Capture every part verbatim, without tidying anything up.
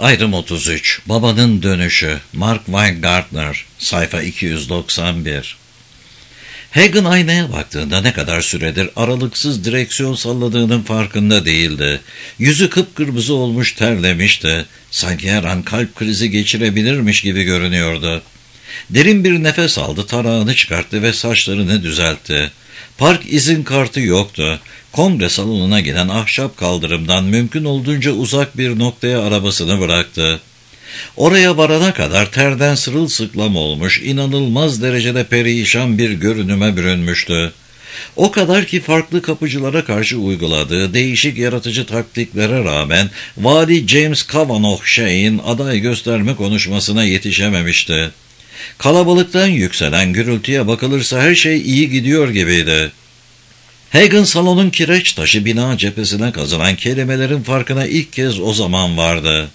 Ayrım otuz üç. Babanın Dönüşü. Mark Weingartner. Sayfa iki yüz doksan bir. Hagen aynaya baktığında ne kadar süredir aralıksız direksiyon salladığının farkında değildi. Yüzü kıpkırmızı olmuş, terlemişti. Sanki her an kalp krizi geçirebilirmiş gibi görünüyordu. Derin bir nefes aldı, tarağını çıkarttı ve saçlarını düzeltti. Park izin kartı yoktu. Kongre salonuna giden ahşap kaldırımdan mümkün olduğunca uzak bir noktaya arabasını bıraktı. Oraya varana kadar terden sırılsıklam olmuş, inanılmaz derecede perişan bir görünüme bürünmüştü. O kadar ki farklı kapıcılara karşı uyguladığı değişik yaratıcı taktiklere rağmen Vali James Kavanaugh Şeyh'in aday gösterme konuşmasına yetişememişti. Kalabalıktan yükselen gürültüye bakılırsa her şey iyi gidiyor gibiydi. Hagen salonun kireç taşı bina cephesine kazınan kelimelerin farkına ilk kez o zaman vardı.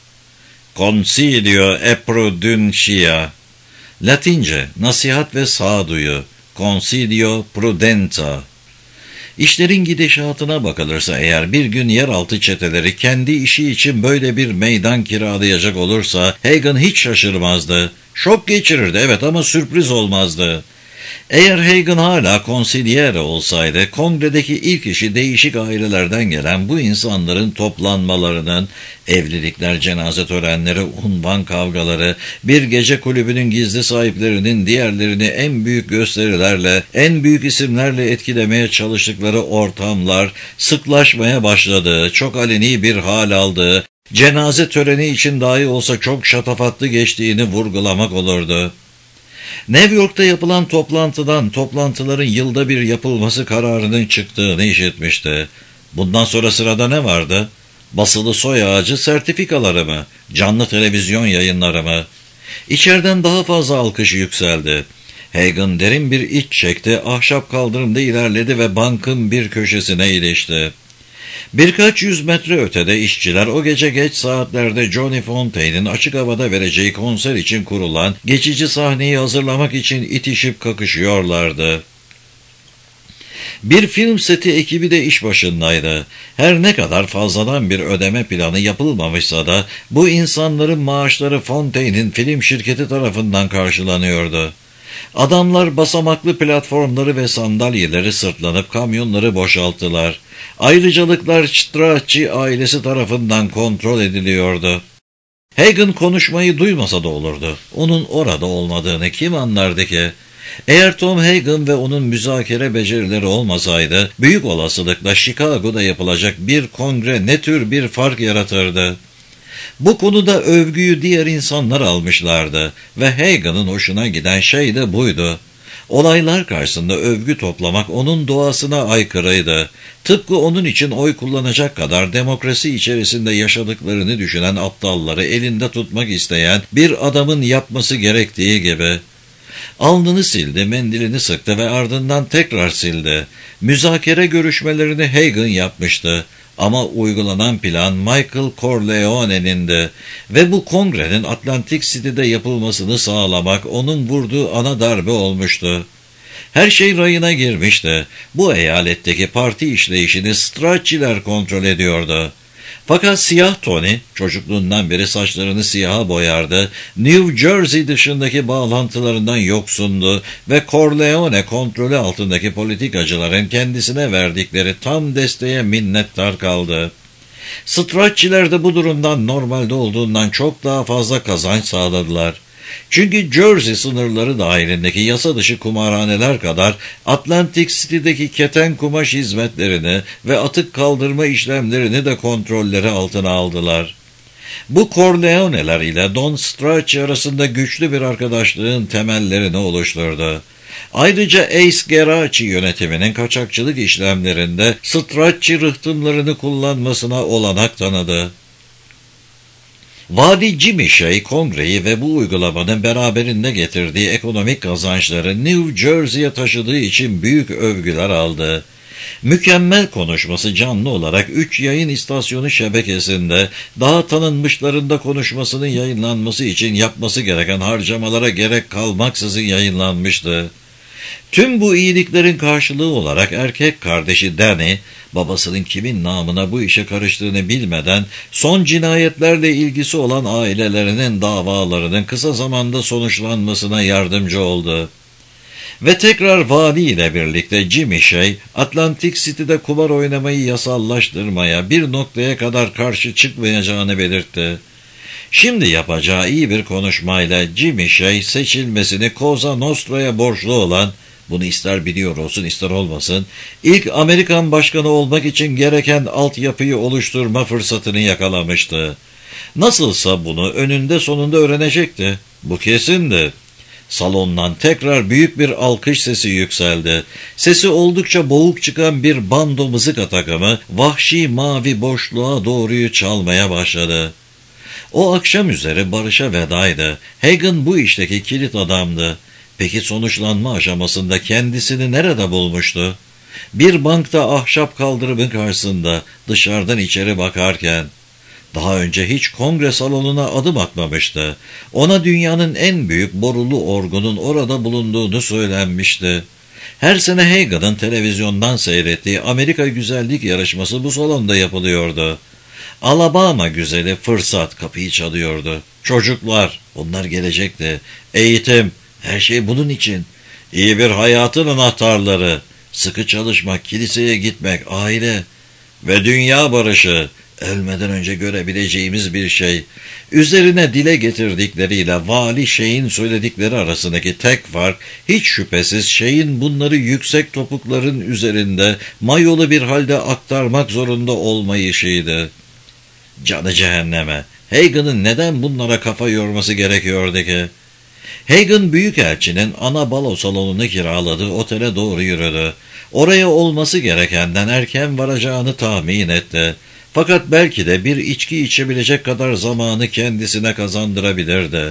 Consilio e prudentia. Latince, nasihat ve sağduyu. Consilio prudentia. İşlerin gidişatına bakılırsa eğer bir gün yeraltı çeteleri kendi işi için böyle bir meydan kiralayacak olursa Hagen hiç şaşırmazdı. Şok geçirirdi evet ama sürpriz olmazdı. Eğer Hagen hala konsilyere olsaydı, kongredeki ilk işi değişik ailelerden gelen bu insanların toplanmalarının, evlilikler, cenaze törenleri, unvan kavgaları, bir gece kulübünün gizli sahiplerinin diğerlerini en büyük gösterilerle, en büyük isimlerle etkilemeye çalıştıkları ortamlar sıklaşmaya başladığı, çok aleni bir hal aldığı, cenaze töreni için dahi olsa çok şatafatlı geçtiğini vurgulamak olurdu. New York'ta yapılan toplantıdan toplantıların yılda bir yapılması kararının çıktığını işitmişti. Bundan sonra sırada ne vardı? Basılı soy ağacı sertifikaları mı? Canlı televizyon yayınları mı? İçeriden daha fazla alkış yükseldi. Hagen derin bir iç çekti, ahşap kaldırımda ilerledi ve bankın bir köşesine ilişti. Birkaç yüz metre ötede işçiler o gece geç saatlerde Johnny Fontaine'in açık havada vereceği konser için kurulan geçici sahneyi hazırlamak için itişip kakışıyorlardı. Bir film seti ekibi de iş başındaydı. Her ne kadar fazladan bir ödeme planı yapılmamışsa da bu insanların maaşları Fontaine'in film şirketi tarafından karşılanıyordu. Adamlar basamaklı platformları ve sandalyeleri sırtlanıp kamyonları boşalttılar. Ayrıcalıklar Strachey ailesi tarafından kontrol ediliyordu. Hagen konuşmayı duymasa da olurdu. Onun orada olmadığını kim anlardı ki? Eğer Tom Hagen ve onun müzakere becerileri olmasaydı, büyük olasılıkla Chicago'da yapılacak bir kongre ne tür bir fark yaratırdı? Bu konuda övgüyü diğer insanlar almışlardı ve Hagen'ın hoşuna giden şey de buydu. Olaylar karşısında övgü toplamak onun doğasına aykırıydı. Tıpkı onun için oy kullanacak kadar demokrasi içerisinde yaşadıklarını düşünen aptalları elinde tutmak isteyen bir adamın yapması gerektiği gibi. Alnını sildi, mendilini sıktı ve ardından tekrar sildi. Müzakere görüşmelerini Hagen yapmıştı. Ama uygulanan plan Michael Corleone'nindi ve bu kongrenin Atlantic City'de yapılmasını sağlamak onun vurduğu ana darbe olmuştu. Her şey rayına girmişti. Bu eyaletteki parti işleyişini Strachey'ler kontrol ediyordu. Fakat siyah Tony, çocukluğundan beri saçlarını siyaha boyardı, New Jersey dışındaki bağlantılarından yoksundu ve Corleone kontrolü altındaki politikacıların kendisine verdikleri tam desteğe minnettar kaldı. Strachey'ler de bu durumdan normalde olduğundan çok daha fazla kazanç sağladılar. Çünkü Jersey sınırları dahilindeki yasa dışı kumarhaneler kadar Atlantic City'deki keten kumaş hizmetlerini ve atık kaldırma işlemlerini de kontrolleri altına aldılar. Bu Corleone'ler ile Don Strachey arasında güçlü bir arkadaşlığın temellerini oluşturdu. Ayrıca Ace Geraci yönetiminin kaçakçılık işlemlerinde Strachey rıhtımlarını kullanmasına olanak tanıdı. Vali Jimmy Shea kongreyi ve bu uygulamanın beraberinde getirdiği ekonomik kazançları New Jersey'ye taşıdığı için büyük övgüler aldı. Mükemmel konuşması canlı olarak üç yayın istasyonu şebekesinde daha tanınmışlarında konuşmasının yayınlanması için yapması gereken harcamalara gerek kalmaksızın yayınlanmıştı. Tüm bu iyiliklerin karşılığı olarak erkek kardeşi Danny, babasının kimin namına bu işe karıştığını bilmeden son cinayetlerle ilgisi olan ailelerinin davalarının kısa zamanda sonuçlanmasına yardımcı oldu. Ve tekrar vali ile birlikte Jimmy Shea, Atlantic City'de kumar oynamayı yasallaştırmaya bir noktaya kadar karşı çıkmayacağını belirtti. Şimdi yapacağı iyi bir konuşmayla Jimmy Shea seçilmesini Cosa Nostra'ya borçlu olan, bunu ister biliyor olsun ister olmasın, ilk Amerikan başkanı olmak için gereken altyapıyı oluşturma fırsatını yakalamıştı. Nasılsa bunu önünde sonunda öğrenecekti. Bu kesindi. Salondan tekrar büyük bir alkış sesi yükseldi. Sesi oldukça boğuk çıkan bir bando mızıka takımı vahşi mavi boşluğa doğruyu çalmaya başladı. O akşam üzeri barışa vedaydı. Hagen bu işteki kilit adamdı. Peki sonuçlanma aşamasında kendisini nerede bulmuştu? Bir bankta ahşap kaldırımın karşısında dışarıdan içeri bakarken. Daha önce hiç kongre salonuna adım atmamıştı. Ona dünyanın en büyük borulu orgunun orada bulunduğunu söylenmişti. Her sene Hagen'ın televizyondan seyrettiği Amerika Güzellik Yarışması bu salonda yapılıyordu. Alabama güzeli fırsat kapıyı çalıyordu. Çocuklar, onlar gelecekti. Eğitim, her şey bunun için. İyi bir hayatın anahtarları. Sıkı çalışmak, kiliseye gitmek, aile ve dünya barışı. Ölmeden önce görebileceğimiz bir şey. Üzerine dile getirdikleriyle Vali Şeyh'in söyledikleri arasındaki tek fark, hiç şüphesiz Şeyh'in bunları yüksek topukların üzerinde mayolu bir halde aktarmak zorunda olmayışıydı. Canı cehenneme. Hagen'ın neden bunlara kafa yorması gerekiyordu ki? Hagen büyükelçinin ana balo salonunu kiraladığı otele doğru yürüdü. Oraya olması gerekenden erken varacağını tahmin etti. Fakat belki de bir içki içebilecek kadar zamanı kendisine kazandırabilirdi.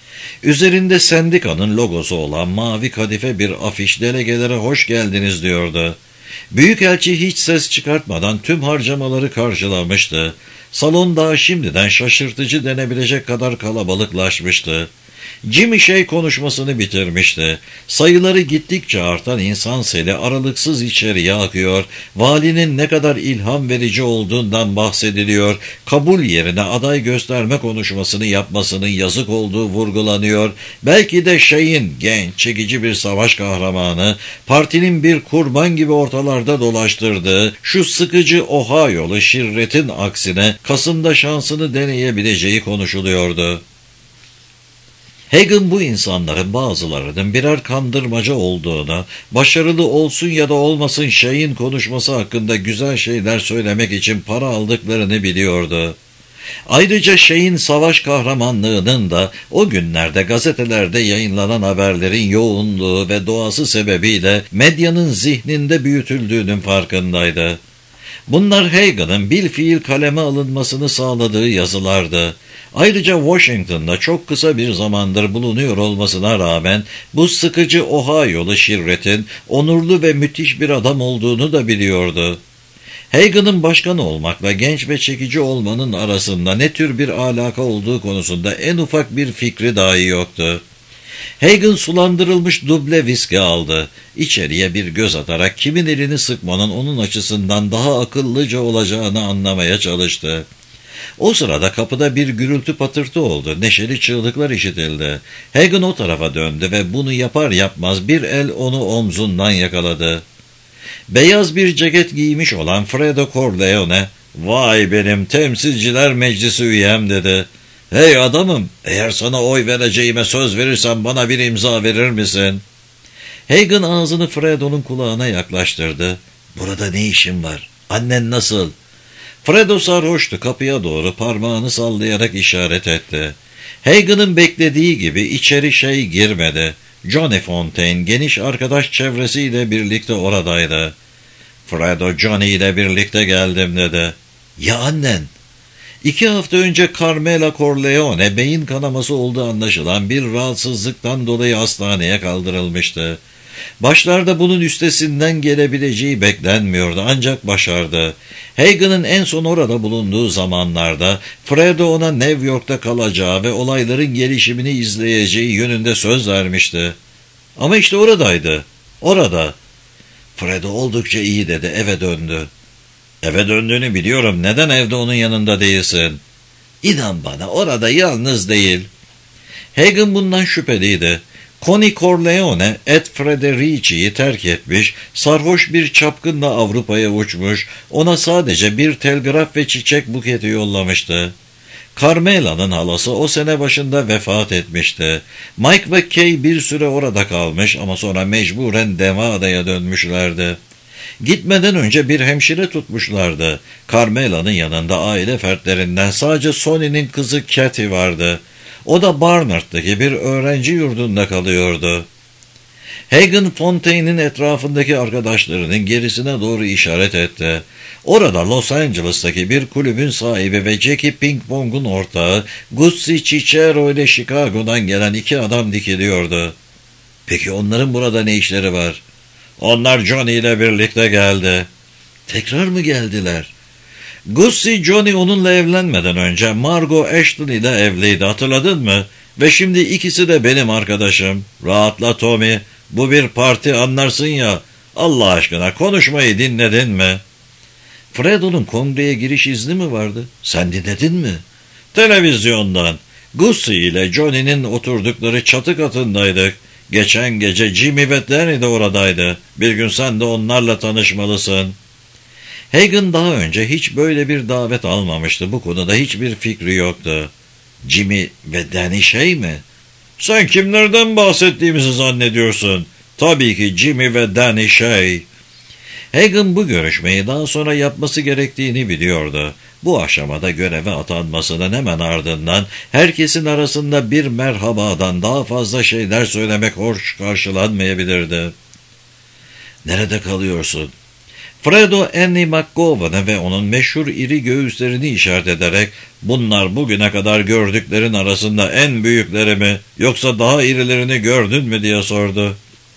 Üzerinde sendikanın logosu olan mavi kadife bir afiş delegelere hoş geldiniz diyordu. Büyükelçi hiç ses çıkartmadan tüm harcamaları karşılamıştı. Salon daha şimdiden şaşırtıcı denebilecek kadar kalabalıklaşmıştı. Jimmy Shea konuşmasını bitirmişti. Sayıları gittikçe artan insan seli aralıksız içeriye akıyor, valinin ne kadar ilham verici olduğundan bahsediliyor, kabul yerine aday gösterme konuşmasını yapmasının yazık olduğu vurgulanıyor, belki de Shea'in genç, çekici bir savaş kahramanı, partinin bir kurban gibi ortalarda dolaştırdığı, şu sıkıcı Ohio'lu şirretin aksine Kasım'da şansını deneyebileceği konuşuluyordu. Hagen bu insanların bazılarının birer kandırmaca olduğunu, başarılı olsun ya da olmasın Şeyh'in konuşması hakkında güzel şeyler söylemek için para aldıklarını biliyordu. Ayrıca Şeyh'in savaş kahramanlığının da o günlerde gazetelerde yayınlanan haberlerin yoğunluğu ve doğası sebebiyle medyanın zihninde büyütüldüğünün farkındaydı. Bunlar Hagen'ın bilfiil kaleme alınmasını sağladığı yazılardı. Ayrıca Washington'da çok kısa bir zamandır bulunuyor olmasına rağmen bu sıkıcı Ohio'lu şirretin onurlu ve müthiş bir adam olduğunu da biliyordu. Hagen'ın başkan olmakla genç ve çekici olmanın arasında ne tür bir alaka olduğu konusunda en ufak bir fikri dahi yoktu. Hagen sulandırılmış duble viski aldı. İçeriye bir göz atarak kimin elini sıkmanın onun açısından daha akıllıca olacağını anlamaya çalıştı. O sırada kapıda bir gürültü patırtı oldu. Neşeli çığlıklar işitildi. Hagen o tarafa döndü ve bunu yapar yapmaz bir el onu omzundan yakaladı. Beyaz bir ceket giymiş olan Fredo Corleone, "Vay benim temsilciler meclisi üyem" dedi. "Hey adamım, eğer sana oy vereceğime söz verirsen bana bir imza verir misin?" Hagen ağzını Fredo'nun kulağına yaklaştırdı. "Burada ne işin var? Annen nasıl?" Fredo sarhoştu, kapıya doğru parmağını sallayarak işaret etti. Hagen'ın beklediği gibi içeri şey girmedi. Johnny Fontaine geniş arkadaş çevresiyle birlikte oradaydı. Fredo Johnny ile birlikte geldim dedi. "Ya annen?" İki hafta önce Carmela Corleone beyin kanaması olduğu anlaşılan bir rahatsızlıktan dolayı hastaneye kaldırılmıştı. Başlarda bunun üstesinden gelebileceği beklenmiyordu ancak başardı. Hagen'ın en son orada bulunduğu zamanlarda Fredo ona New York'ta kalacağı ve olayların gelişimini izleyeceği yönünde söz vermişti. Ama işte oradaydı. Orada. Fredo oldukça iyi dedi, eve döndü. Eve döndüğünü biliyorum, neden evde onun yanında değilsin? İnan bana, orada yalnız değil. Hagen bundan şüpheliydi. Connie Corleone, Ed Frederici'yi terk etmiş, sarhoş bir çapkınla Avrupa'ya uçmuş, ona sadece bir telgraf ve çiçek buketi yollamıştı. Carmela'nın halası o sene başında vefat etmişti. Mike ve Kay bir süre orada kalmış ama sonra mecburen Nevada'ya dönmüşlerdi. Gitmeden önce bir hemşire tutmuşlardı. Carmela'nın yanında aile fertlerinden sadece Sonny'nin kızı Kathy vardı. O da Barnard'daki bir öğrenci yurdunda kalıyordu. Hagen Fontaine'in etrafındaki arkadaşlarının gerisine doğru işaret etti. Orada Los Angeles'taki bir kulübün sahibi ve Jackie Ping Pong'un ortağı Gussie Cicero ile Chicago'dan gelen iki adam dikiliyordu. Peki onların burada ne işleri var? Onlar Johnny ile birlikte geldi. Tekrar mı geldiler? Gussie, Johnny onunla evlenmeden önce Margot Ashton ile evliydi, hatırladın mı? Ve şimdi ikisi de benim arkadaşım. Rahatla Tommy, bu bir parti, anlarsın ya. Allah aşkına konuşmayı dinledin mi? Fredo'nun kongreye giriş izni mi vardı? Sen dinledin mi? Televizyondan. Gussie ile Johnny'nin oturdukları çatı katındaydık. Geçen gece Jimmy ve Danny de oradaydı. Bir gün sen de onlarla tanışmalısın. Hagen daha önce hiç böyle bir davet almamıştı. Bu konuda hiçbir fikri yoktu. Jimmy ve Danny şey mi? Sen kimlerden bahsettiğimizi zannediyorsun? Tabii ki Jimmy ve Danny şey. Hagen bu görüşmeyi daha sonra yapması gerektiğini biliyordu. Bu aşamada göreve atanmasının hemen ardından herkesin arasında bir merhabadan daha fazla şeyler söylemek hoş karşılanmayabilirdi. Nerede kalıyorsun? Fredo Annie McGovern'ı ve onun meşhur iri göğüslerini işaret ederek bunlar bugüne kadar gördüklerin arasında en büyükleri mi yoksa daha irilerini gördün mü diye sordu.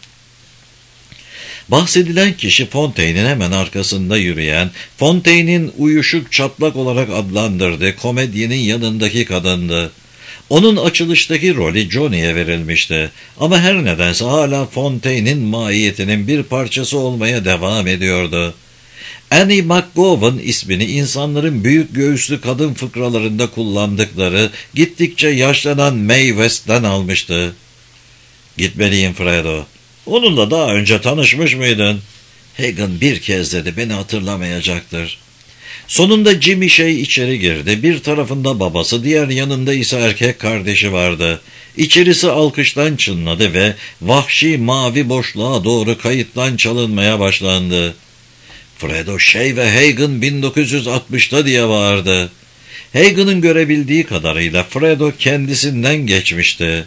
Bahsedilen kişi Fontaine'in hemen arkasında yürüyen, Fontaine'in uyuşuk çatlak olarak adlandırdığı komedyenin yanındaki kadındı. Onun açılıştaki rolü Johnny'ye verilmişti ama her nedense hala Fontaine'in mahiyetinin bir parçası olmaya devam ediyordu. Annie McGovern ismini insanların büyük göğüslü kadın fıkralarında kullandıkları gittikçe yaşlanan Mae West'ten almıştı. Gitmeliyim Fredo. Onunla daha önce tanışmış mıydın? Hagen bir kez dedi, beni hatırlamayacaktır. Sonunda Jimmy şey içeri girdi. Bir tarafında babası, diğer yanında ise erkek kardeşi vardı. İçerisi alkıştan çınladı ve vahşi mavi boşluğa doğru kayıttan çalınmaya başlandı. Fredo şey ve Hagen bin dokuz yüz altmışta diye bağırdı. Hagen'ın görebildiği kadarıyla Fredo kendisinden geçmişti.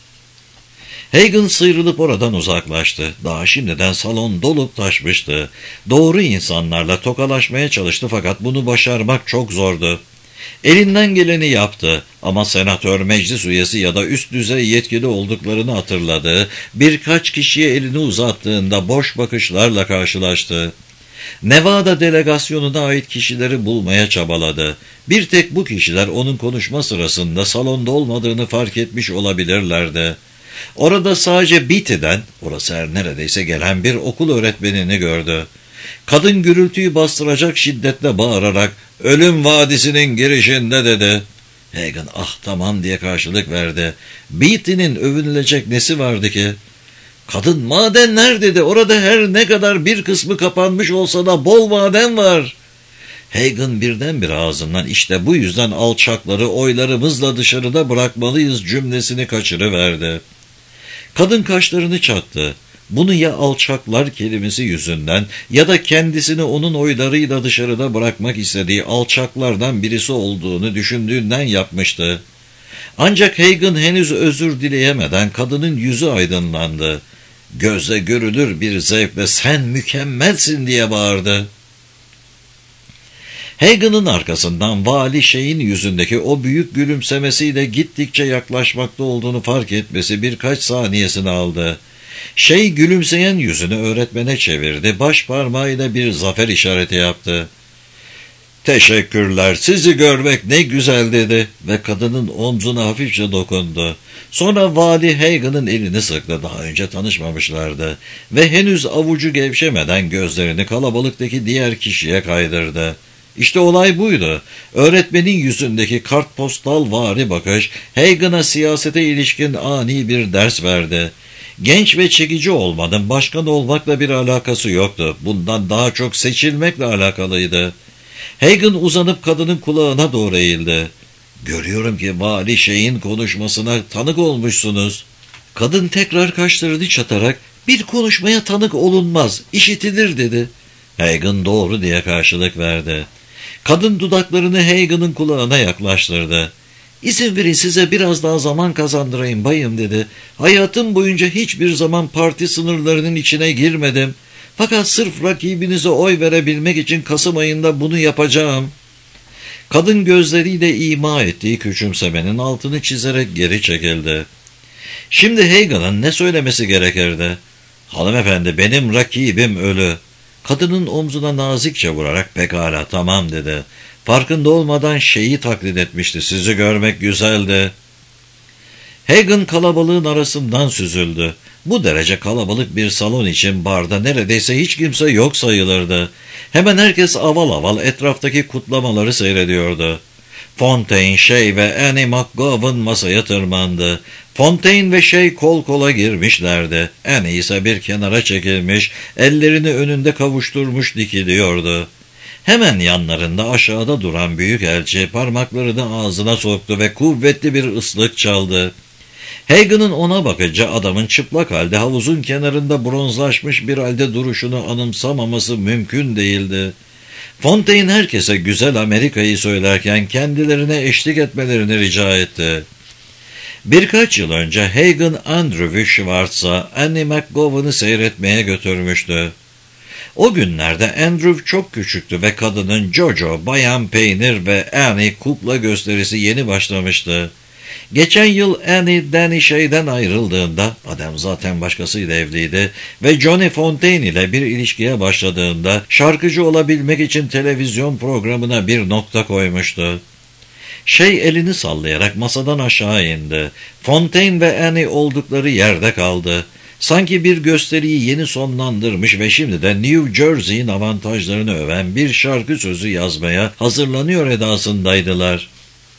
Hagen sıyrılıp oradan uzaklaştı. Daha şimdiden salon dolup taşmıştı. Doğru insanlarla tokalaşmaya çalıştı fakat bunu başarmak çok zordu. Elinden geleni yaptı ama senatör, meclis üyesi ya da üst düzey yetkili olduklarını hatırladı. Birkaç kişiye elini uzattığında boş bakışlarla karşılaştı. Nevada delegasyonuna ait kişileri bulmaya çabaladı. Bir tek bu kişiler onun konuşma sırasında salonda olmadığını fark etmiş olabilirlerdi. Orada sadece Beatty'den, orası her neredeyse gelen bir okul öğretmenini gördü. Kadın gürültüyü bastıracak şiddetle bağırarak, "Ölüm Vadisi'nin girişinde" dedi. Hagen "ah tamam" diye karşılık verdi. Beatty'nin övünülecek nesi vardı ki? Kadın "madenler" dedi. Orada her ne kadar bir kısmı kapanmış olsa da bol maden var. Hagen birdenbire ağzından "işte bu yüzden alçakları oylarımızla dışarıda bırakmalıyız" cümlesini kaçırıverdi. Kadın kaşlarını çattı. Bunu ya alçaklar kelimesi yüzünden ya da kendisini onun oylarıyla dışarıda bırakmak istediği alçaklardan birisi olduğunu düşündüğünden yapmıştı. Ancak Hagen henüz özür dileyemeden kadının yüzü aydınlandı. Gözle görülür bir zevkle "sen mükemmelsin" diye bağırdı. Hagen'ın arkasından vali şeyin yüzündeki o büyük gülümsemesiyle gittikçe yaklaşmakta olduğunu fark etmesi birkaç saniyesini aldı. Şey gülümseyen yüzünü öğretmene çevirdi, baş parmağıyla bir zafer işareti yaptı. "Teşekkürler, sizi görmek ne güzel," dedi ve kadının omzuna hafifçe dokundu. Sonra Vali Hagan'ın elini sıktı. Daha önce tanışmamışlardı ve henüz avucu gevşemeden gözlerini kalabalıktaki diğer kişiye kaydırdı. İşte olay buydu. Öğretmenin yüzündeki kartpostal vari bakış Hagan'a siyasete ilişkin ani bir ders verdi. Genç ve çekici olmanın başkan olmakla bir alakası yoktu. Bundan daha çok seçilmekle alakalıydı. Hagan uzanıp kadının kulağına doğru eğildi. "Görüyorum ki Vali Şeyh'in konuşmasına tanık olmuşsunuz." Kadın tekrar kaşlarını çatarak "Bir konuşmaya tanık olunmaz, işitilir," dedi. Hagan "Doğru," diye karşılık verdi. Kadın dudaklarını Hagan'ın kulağına yaklaştırdı. "İzin verin size biraz daha zaman kazandırayım bayım," dedi. "Hayatım boyunca hiçbir zaman parti sınırlarının içine girmedim. Fakat sırf rakibinize oy verebilmek için Kasım ayında bunu yapacağım." Kadın gözleriyle ima ettiği küçümsemenin altını çizerek geri çekildi. Şimdi Hagan'ın ne söylemesi gerekirdi? "Hanımefendi, benim rakibim ölü." Kadının omzuna nazikçe vurarak "Pekala, tamam," dedi. Farkında olmadan şeyi taklit etmişti. "Sizi görmek güzeldi." Hagan kalabalığın arasından süzüldü. Bu derece kalabalık bir salon için barda neredeyse hiç kimse yok sayılırdı. Hemen herkes aval aval etraftaki kutlamaları seyrediyordu. Fontaine, Shay ve Annie McGowan masaya tırmandı. Fontaine ve Shay kol kola girmişlerdi. Annie ise bir kenara çekilmiş, ellerini önünde kavuşturmuş dikiliyordu. Hemen yanlarında aşağıda duran büyükelçi parmaklarını ağzına soktu ve kuvvetli bir ıslık çaldı. Hagan'ın ona bakınca adamın çıplak halde havuzun kenarında bronzlaşmış bir halde duruşunu anımsamaması mümkün değildi. Fontaine herkese güzel Amerika'yı söylerken kendilerine eşlik etmelerini rica etti. Birkaç yıl önce Hagan Andrew Schwartz'a Annie McGowan'ı seyretmeye götürmüştü. O günlerde Andrew çok küçüktü ve kadının Jojo, Bayan Peynir ve Annie kukla gösterisi yeni başlamıştı. Geçen yıl Annie Danny Shay'den ayrıldığında, adam zaten başkasıyla evliydi ve Johnny Fontaine ile bir ilişkiye başladığında şarkıcı olabilmek için televizyon programına bir nokta koymuştu. Shay elini sallayarak masadan aşağı indi. Fontaine ve Annie oldukları yerde kaldı. Sanki bir gösteriyi yeni sonlandırmış ve şimdi de New Jersey'in avantajlarını öven bir şarkı sözü yazmaya hazırlanıyor edasındaydılar.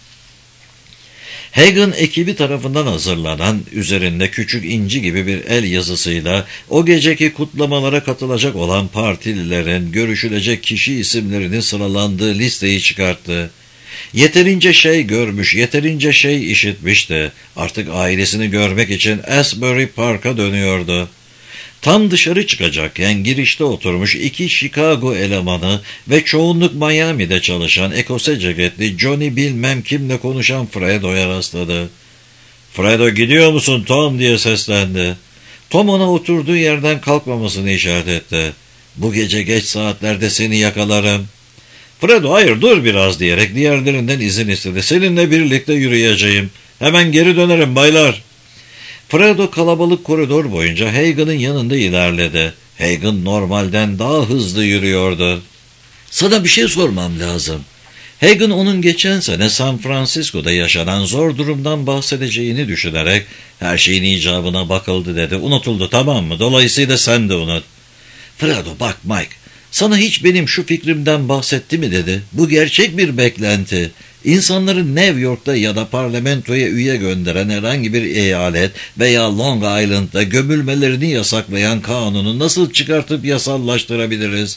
Hagan ekibi tarafından hazırlanan, üzerinde küçük inci gibi bir el yazısıyla o geceki kutlamalara katılacak olan partililerin görüşülecek kişi isimlerinin sıralandığı listeyi çıkarttı. Yeterince şey görmüş, yeterince şey işitmişti. Artık ailesini görmek için Asbury Park'a dönüyordu. Tam dışarı çıkacakken girişte oturmuş iki Chicago elemanı ve çoğunluk Miami'de çalışan ekose ceketli Johnny bilmem kimle konuşan Fredo'ya rastladı. "Fredo, gidiyor musun Tom?" diye seslendi. Tom ona oturduğu yerden kalkmamasını işaret etti. "Bu gece geç saatlerde seni yakalarım." Fredo "Hayır, dur biraz," diyerek diğerlerinden izin istedi. "Seninle birlikte yürüyeceğim. Hemen geri dönerim baylar." Fredo kalabalık koridor boyunca Hagan'ın yanında ilerledi. Hagan normalden daha hızlı yürüyordu. "Sana bir şey sormam lazım." Hagan onun geçen sene San Francisco'da yaşanan zor durumdan bahsedeceğini düşünerek "Her şeyin icabına bakıldı," dedi. "Unutuldu, tamam mı? Dolayısıyla sen de unut." "Fredo, bak Mike, sana hiç benim şu fikrimden bahsetti mi?" dedi. "Bu gerçek bir beklenti. İnsanları New York'ta ya da parlamentoya üye gönderen herhangi bir eyalet veya Long Island'da gömülmelerini yasaklayan kanunu nasıl çıkartıp yasallaştırabiliriz?"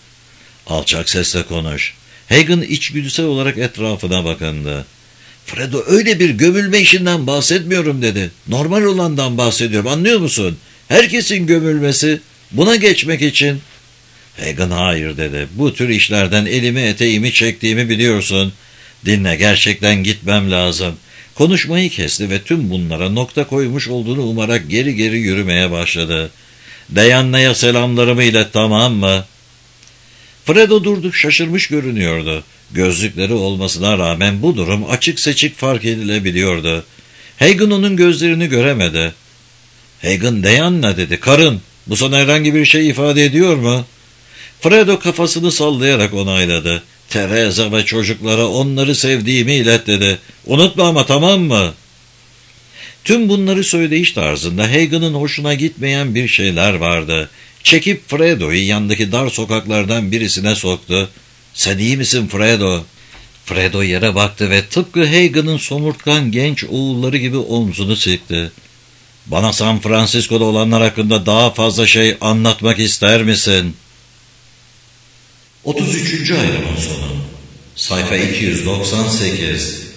"Alçak sesle konuş." Hagan içgüdüsel olarak etrafına bakındı. "Fredo, öyle bir gömülme işinden bahsetmiyorum," dedi. "Normal olandan bahsediyorum, anlıyor musun? Herkesin gömülmesi, buna geçmek için." Hagan "Hayır," dedi. "Bu tür işlerden elimi eteğimi çektiğimi biliyorsun. Dinle, gerçekten gitmem lazım." Konuşmayı kesti ve tüm bunlara nokta koymuş olduğunu umarak geri geri yürümeye başladı. "Diana'ya selamlarımı ilet, tamam mı?" Fredo durdu, şaşırmış görünüyordu. Gözlükleri olmasına rağmen bu durum açık seçik fark edilebiliyordu. Hagan onun gözlerini göremedi. "Hagan, Diana," dedi. "Karın. Bu sana herhangi bir şey ifade ediyor mu?" Fredo kafasını sallayarak onayladı. Teresa ve çocuklara onları sevdiğimi ilet dedi. Unutma ama, tamam mı? Tüm bunları söyleyiş tarzında Hagen'ın hoşuna gitmeyen bir şeyler vardı. Çekip Fredo'yu yandaki dar sokaklardan birisine soktu. Sen iyi misin Fredo? Fredo yere baktı ve tıpkı Hagen'ın somurtkan genç oğulları gibi omzunu sıktı. Bana San Francisco'da olanlar hakkında daha fazla şey anlatmak ister misin? otuz üçüncü ayrımın sonu. Sayfa iki yüz doksan sekiz.